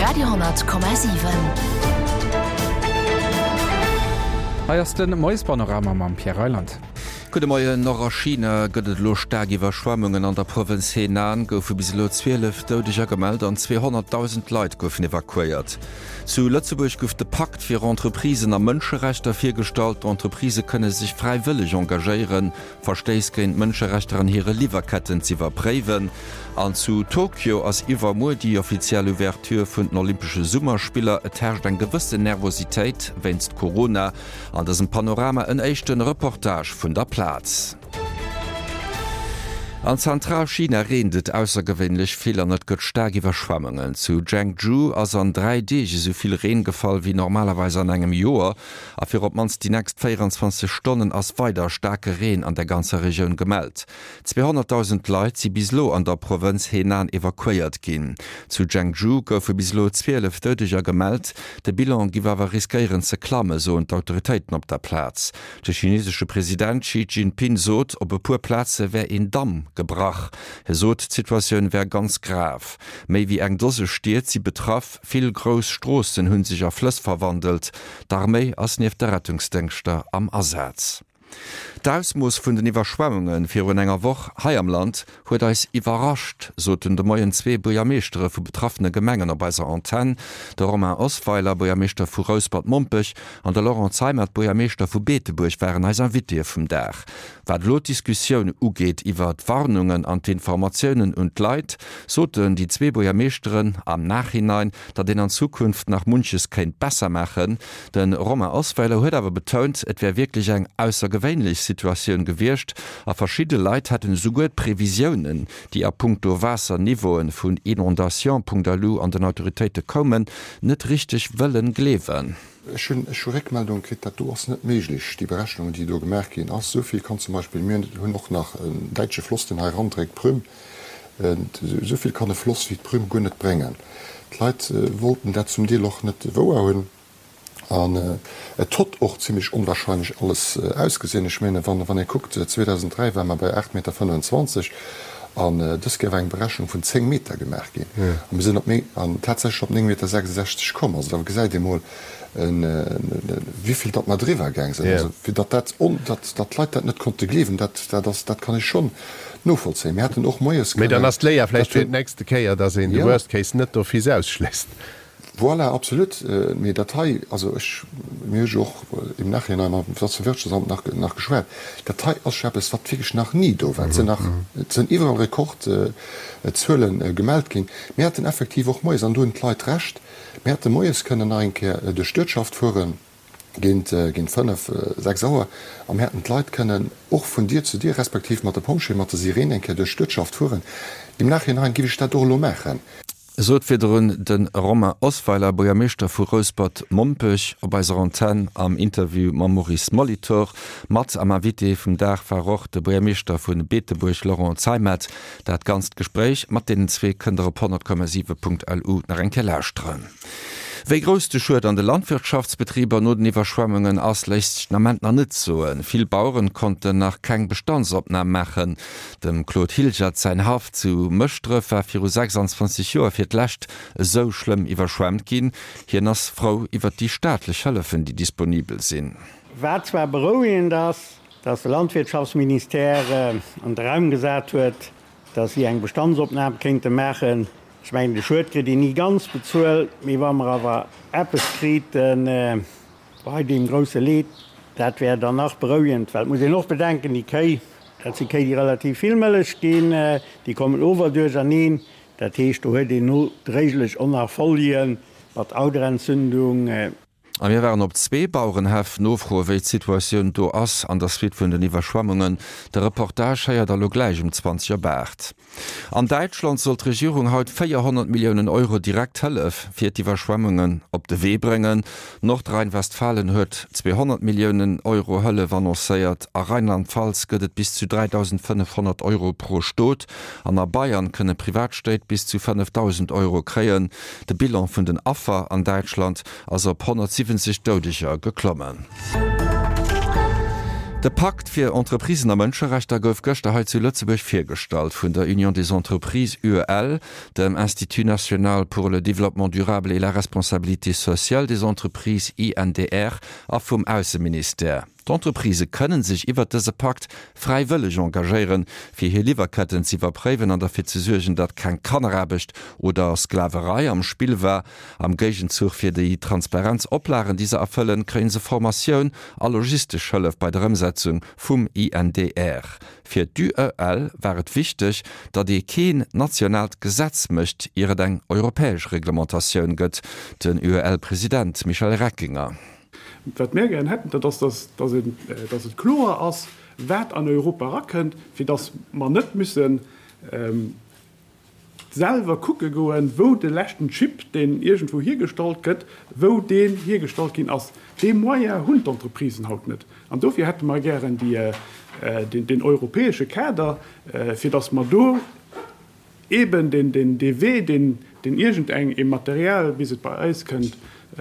Radio,7. Heiers den Moispanorama am Pierre Reiland. Gute Morgen, nach China gëtt lo stark Überschwemmungen an der Provinz Henan goufe bis lo 12 Todescher gemeldet an 200.000 Leute goufen evakuiert. Zu Lützeburg gouf de Pakt fir Entreprisen am Mënscherechter firstalt, Entreprise könne sich freiwillig engagieren, versteis géint Mënscherechter an hire Lieferketten ze verpräwen. An zu Tokio ass iwwer mo die offizielle Ouverture vun den Olympsche Summerspieler et herrscht en gewisse Nervositéit wennst Corona an dessen Panorama en echten Reportage vun der Platz. An Zentralchina redet aussergewöhnlich viel an net gëtt stark Überschwemmungen. Zu Jiangsu ass an 3D soviel Reengefall wie normalerweise an engem Joer, afir op mans die nächst 24 Stunden ass weiter starke Reen an der ganze Region gemeldt. 200.000 Leute sie bislo an der Provinz Henan evakuiert gin. Zu Jiangsu goufe bislo 12 Todescher gemeldt, de Bilan giwer riskieren ze klamme so und Autoritäten op der Platz. Der chinesische Präsident Xi Jinping sot, op e pur Platze wär in Damm gebracht. Situationun wär ganz grav. Mei wie eng Dose steet sie betraff, viel groß Strossen hunn sich a Flöss verwandelt. D'Armee ass nief der Rettungsdenkster am Ersatz. D'ausmus vun den Iwerschwemmungen fir un enger Woch hai am Land huet eis iwwerrascht, soten de Moien 2 Bojameestere vu betroffene Gemengen op beiser Antenne, der Romain Osweiler Bojameester vu Rosbad Mompech an der Laurent Zeimert Bojameester vu Beeteburg wären eis an Witier vum Dach. Wat Lotdiskussionioun ugeet iwwer Warnungen an d'Informatiounen und Leiit, soten die 2 Bojameesteren am Nachhinein, dat den an Zukunft nach Munches kenint besser machen, den Romain Osweiler huet awer betont, et wär wirklich eng aussergewöhnlich Situation gewircht, a verschiedene Leiit hatten so gut Prävisionen, die a puncto Wasserniveauen vun Inundation.lu an den Autoritäten kommen, net richtig wëllen glewen. Rückmeldung krit dat du ass net méiglich die Berechnungen, die du gemerk gin ass soviel kann zum Beispiel hunn noch nach deitsche Floss den heranträgt Prüm soviel kann de Floss wie Prüm gonnet brengen. Leiit wollten dat zum Deloch net wo hunn. Tot auch ziemlich unwahrscheinlich alles ausgesehen. Ich meine, wann guckt 2003 war man bei 8,25 Meter an das gäbe eine Berechnung von 10 Meter gemerkt gehen. Ja. Und wir sind tatsächlich auf 1,66 Meter gekommen. Also da gesagt mal, wie viel das mal drüber gegangen sind. Ja. Also, das Leute nicht konnte leben, das kann ich schon nur vollziehen. Wir hatten auch Neues. Mit einer Slayer vielleicht für den nächsten Kehr, dass in den Worst Case nicht so viel ausschließt. Voilà, absolut. Mir Datei, also ich mir auch im Nachhinein am Wirtschaftsamt nachgeschwert. Datei ausschreiben, es war wirklich nach nie do, weil sie nach ihrem Rekord Zöllen gemeldet ging. Mir hatten effektiv auch Mäuse an du ein Kleid recht. Mir hatten Mäuse können einkehr der Stürtschaft führen, gehen 5, 6 Sauer. Am Härten Kleid können auch von dir zu dir, respektiv mit der Pomsche, mit der Sirene einkehr der Stürtschaft führen. Im Nachhinein gebe ich das doch noch machen. Sot firun den Romain Osweiler Bojameester vu Rosbad Mompech op eiser Antenne am Interview ma Maurice Molitor, mat am Witi vum Dach verroch de Bojameester vun Beeteburg Laurent Zeimert, dat ganz Gespräch mat den zwee kënder op 100,7.lu nach enke Lästren. Wéi größte Schuld an de Landwirtschaftsbetrieber no den Iwerschwemmungen auslächt Namentner net soen. Viel Bauern konnten nach keng Bestandsopnahme machen. Dem Claude Hilgert sein Haft zu Mëchtre fir 26 Joer fir d'lächt so schlimm iwwerschwemmt gin, hier nass Frau iwwer die staatlich Hëllefen, die disponibel sinn. War zwar beruhigend, dass das Landwirtschaftsminister an der Raum gesagt huet, dass sie eng Bestandsopnahme konnte machen. Ich meine, die Schuldkredit nie ganz bezahlt. Wir waren aber etwas kriegen bei dem großen Lied. Das wäre danach beruhigend. Weil muss ich noch bedenken, die Kühe, dass die Kühe relativ viel Milch stehen, die kommen over durch an ihn. Das heißt, du hast die nur regelmäßig unerfolgen, mit Autoentzündung. Wir waren op 2 Bauernhef nofro wéi Situationun do ass an der Swiet vun den Iwerschwemmungen, de Reportage heier der lo gleich 20 Bert. An Deutschland soll d' Regierung haut 400 Millionen Euro direkt hëllef fir d'Iwerschwemmungen op de Wee brengen. Nordrhein-Westfalen huet 200 Millionen Euro Hëlle annoncéiert, a Rheinland-Pfalz gëtt bis zu 3.500 Euro pro Stot, an der Bayern kënne Privatstäit bis zu 5.000 Euro kreien. De Bilan vun den Affer an Deutschland ass op 170 Todescher geklommen. Der Pakt fir Entreprisen a Mënscherechter gouf gëchterheit zu Lützeburg firstalt vun der Union des Entreprises UEL, dem Institut National pour le Développement Durable et la Responsabilité Sociale des Entreprises INDR a vum Außenminister. D'Entreprise können sich iwwer dese Pakt freiwillig engagieren, fir hier Lieferketten zu verpräven an dafür zu sorgen, dat kein Kannerbecht oder Sklaverei am Spiel war. Am Gegenzug fir die Transparenz oplaren diese erfüllen, kriegen sie Formation a logistisch Hëllef bei der Umsetzung vum INDR. Für d'UEL wäret wichtig, dat die kein nationalt Gesetz möcht ihre eng europäisch Reglementation gëtt, den UEL-Präsident Michael Reckinger. Wat mehr gern hätten, dass es klar ass Wert an Europa rakennt, für das man net müssen selber gucke goen, wo de lächten Chip den irgendwo hier gestaltet, wo den hier gestaltet as dem moier Hundentreprisen haut net. An dofir hätte man gern den europäische Kader für das man do eben den DW den irgend eng im Material bis es bei Eis könnt,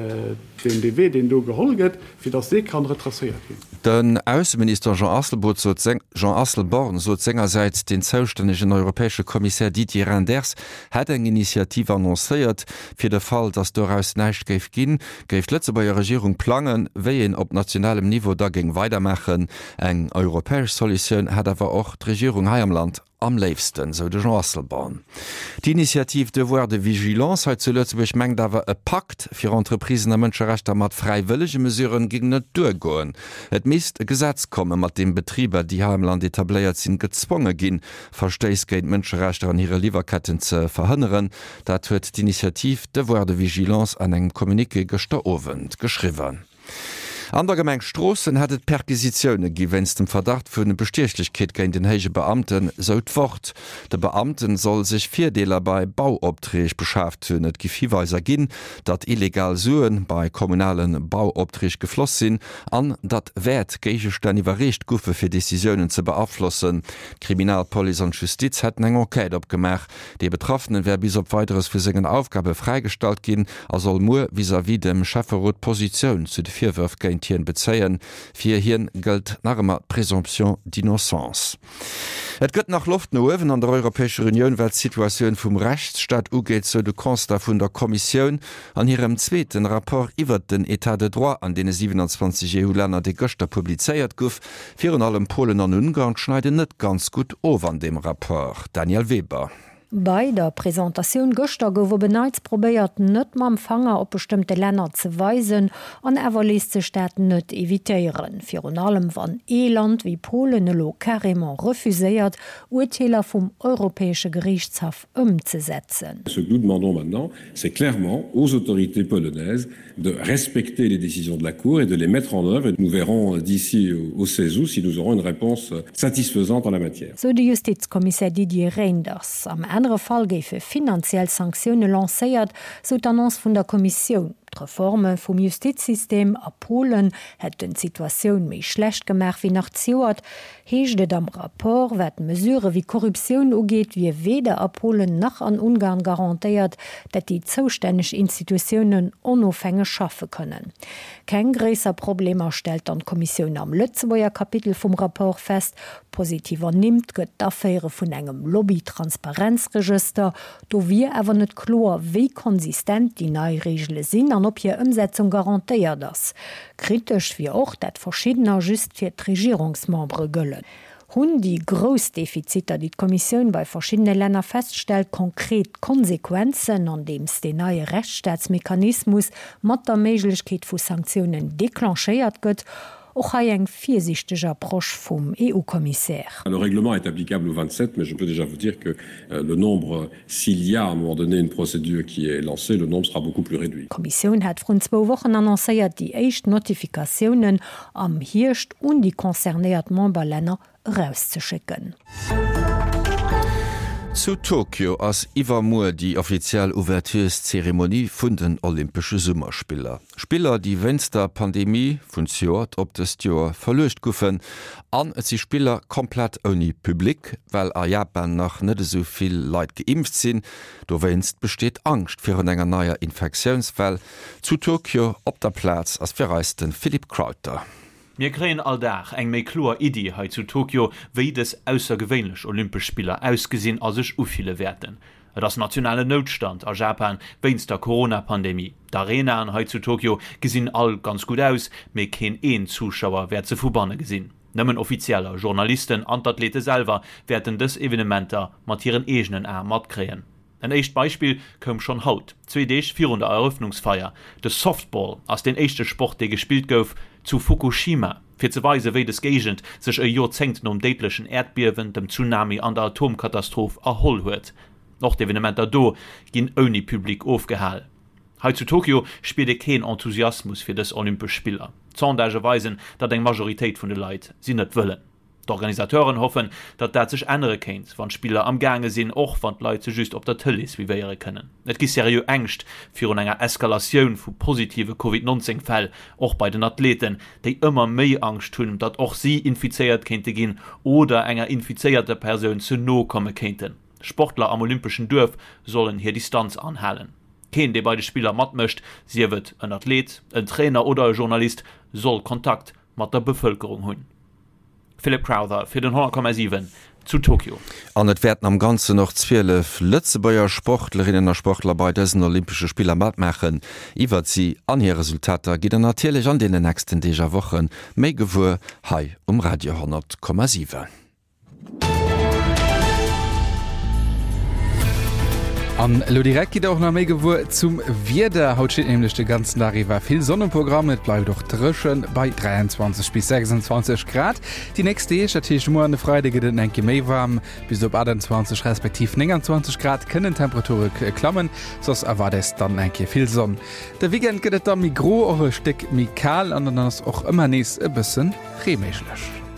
den DW den du geholget, fir das se kann retraiert gin. Den Außenminister Jean Asselborn so engerseits den zoustännegen europäsche Kommissär Didier Reynders hat eng Initiative annoncéiert fir de Fall, dass daraus neicht geif ginn, geif letze bei der Regierung planen, wéi en op nationalem Niveau dagegen weitermachen. Eng europäisch Solution hat awer auch d' Regierung hai am Land am leefsten, so de Jean Asselborn. Die Initiative Devoir de Vigilance hat zuletzt mengt awer e Pakt fir Entreprisen a Mënscherechter mat freiwillige Mesuren gegen net durchgoen. Et misst e Gesetz komme, mat dem Betrieber, die ha im Land etabliert sind, gezwungen gin, Versteis géint Mënscherechter an ihre Lieferketten ze verhënneren. Dat huet die Initiative Devoir de Vigilance an eng Kommuniqué gestoowend geschriwen. An der Gemeng Strossen hat et Perquisitionune gewennns dem Verdacht vun de Bestechlichkeit géint den héige Beamten sollt fort. De Beamten soll sich Vierdeler bei Bauopträg beschaft hunn. Et Gefieweiser ginn, dat illegal Suen bei kommunalen Bauopträg gefloss sinn, an dat Wert Gegenstandiwwerrecht goufe fir Decisionen ze beabflossen. Kriminalpolizei an Justiz hätten eng Enquête opgemacht. De Betroffenen wär bis op weiteres für segen Aufgabe freigestalt gin, soll mo vis-à-vis dem Schafferrot Position zu de Vierwürf géint Hien bezeien, fir hien gëlt narmer Präsumption d'innocence. Et gëtt nach Luft no Uwen an der Europäische Union wat Situationun vum Rechtsstaat ugeet zo de Constat vun der Kommission an hirem zweeten Rapport iwwer den Etat de droit an dee 27 EU-Länner de Göchter publizeiert gouf, fir allem Polen an Ungarn schneide net ganz gut over an dem Rapport. Daniel Weber. Bei der Präsentatiun Göster gower beneits probéiert net mam Fanger op bestimmte Länder ze weisen an everleste Städten net evitéieren. Fi allem wann Eland wie Polen lo carrément refuséiert, Urteiler vum Europäesche Gerichtshof umzusetzen. Ce que nous demandons maintenant, c'est clairement aux autorités polonaises de respecter les décisions de la Cour et de les mettre en œuvre. Et nous verrons d'ici au 16 août si nous aurons une réponse satisfaisante en la matière. So die Justizkommissar Didier Reynders. Am andere Fall géiffe finanziell Sanktionen lancéiert, so d'Annonce vun der Kommission. Reforme vum Justizsystem a Polen het den Situationun méi schlecht gemerk wie nach Zioat, heeschtet am rapport wat Mesure wie Korruption ugeet wie weder a Polen nach an Ungarn garantiiert, dat die zoustänneg Institutionen onofhänge schaffe können. Kein gräser Problem stel an Kommission am Lützeboer Kapitel vum rapport fest, positiver nimmt gëtt d'Affäre vun engem Lobbytransparenzregister, do wie ewer net klar wie konsistent die Neuregelle sinn an op hier Umsetzung garantiiert das. Kritisch wie auch dat verschiedener just fir Regierungsmembre gëllen. Hun die Großdefiziter, die Kommission bei verschiedene Länder feststellt, konkret Konsequenzen, an dem den neue Rechtsstaatsmechanismus mat der Möglichkeit vu Sanktionen deklancheiert gëtt, auch eng viersichtiger Approche vom EU-Commissaire. Le règlement est applicable aux 27, mais je peux déjà vous dire que le nombre, s'il y a à un moment donné une procédure qui est lancée, le nombre sera beaucoup plus réduit. Die Kommission hat rund 2 Wochen annonciert die echt Notifikationen am Hircht und die konzernierten Memberländer rauszuschicken. Zu Tokio ass iwwermoer die offiziell Ouverturezeremonie vun den Olympsche Summerspieler. Spieler, die wennns der Pandemie vun Joert op des Joer verlecht goufen, an et sie Spieler komplett oni Publik, weil a Japan nach net soviel Leiit geimpft sinn, do wennst besteht Angst fir en enger neuer Infektionsfall. Zu Tokio op der Platz as verreisten Philipp Krauter. Mir kräen alldach eng méi klor Idee he zu Tokio, wéi des aussergewéinlech Olympischspieler ausgesinn as sech ufile werden. Das nationale Notstand a Japan wéinst der Corona-Pandemie. D'Arena an he zu Tokio gesinn all ganz gut aus, méi ken een Zuschauer wär ze Fubanne gesinn. Nëmmen offizieller Journalisten an d'Athlete selber werden des Evenementer mat ihren egenen mat kreen. Ein echt Beispiel kom schon haut. 2D 400 Eröffnungsfeier. De Softball ass den echte Sport, de gespielt gouf, zu Fukushima. Fir ze weise wéi des Gegent sech Jozenten datlechen Erdbierwen dem Tsunami an der Atomkatastroph erholl huet. Noch d'Evenementer do ginn oni Publikum aufgehall. He zu Tokio spiele kein Enthusiasmus fir des Olympischspieler. Sondage weisen, dat eng Majoritéit vun de Leiit sie net wëllen. D'Organisateuren hoffen, dat sech andere kennt, wann Spieler am Gange sinn och wann Leute just op der Tëlle is wie wéiere kënnen. Et gi serio engcht fir un enger Eskalatioun vu positive COVID-19-Fäll och bei den Athleten, déi ëmmer méi angst hunn, dat och sie infizeiert kennte ginn oder enger infizeierte Persoun ze no komme kenten. Sportler am olympischen Dörf sollen hier Distanz anhalen. Kein, der beide Spieler mat möcht, sie wird ein Athlet, ein Trainer oder ein Journalist soll Kontakt mit der Bevölkerung hunn. Philip Crowther für den 100,7 zu Tokio. An net werden am ganze noch 12 Lützebauer Sportlerinnen und Sportler bei diesen Olympische Spieler matmachen. Iwer sie an ihr Resultater geht er natürlich an den nächsten Deja Wochen méi gewur hei Radio 100,7. An lo direkt geht auch noch mé gewur zum Wider haut nämlich de ganzen Tag war viel Sonnenprogramm, et bleibt doch drschen bei 23 bis 26 Grad. Die nächste Mo Freitag den enke méi warm bis op 28 respektiv 29 Grad können Temperature klammen, sos erwar es dann enke viel Sonne. Der Weekend gëtt da Migro eure Steck Mikal an dann auch immer nees e bisssen remeichlech.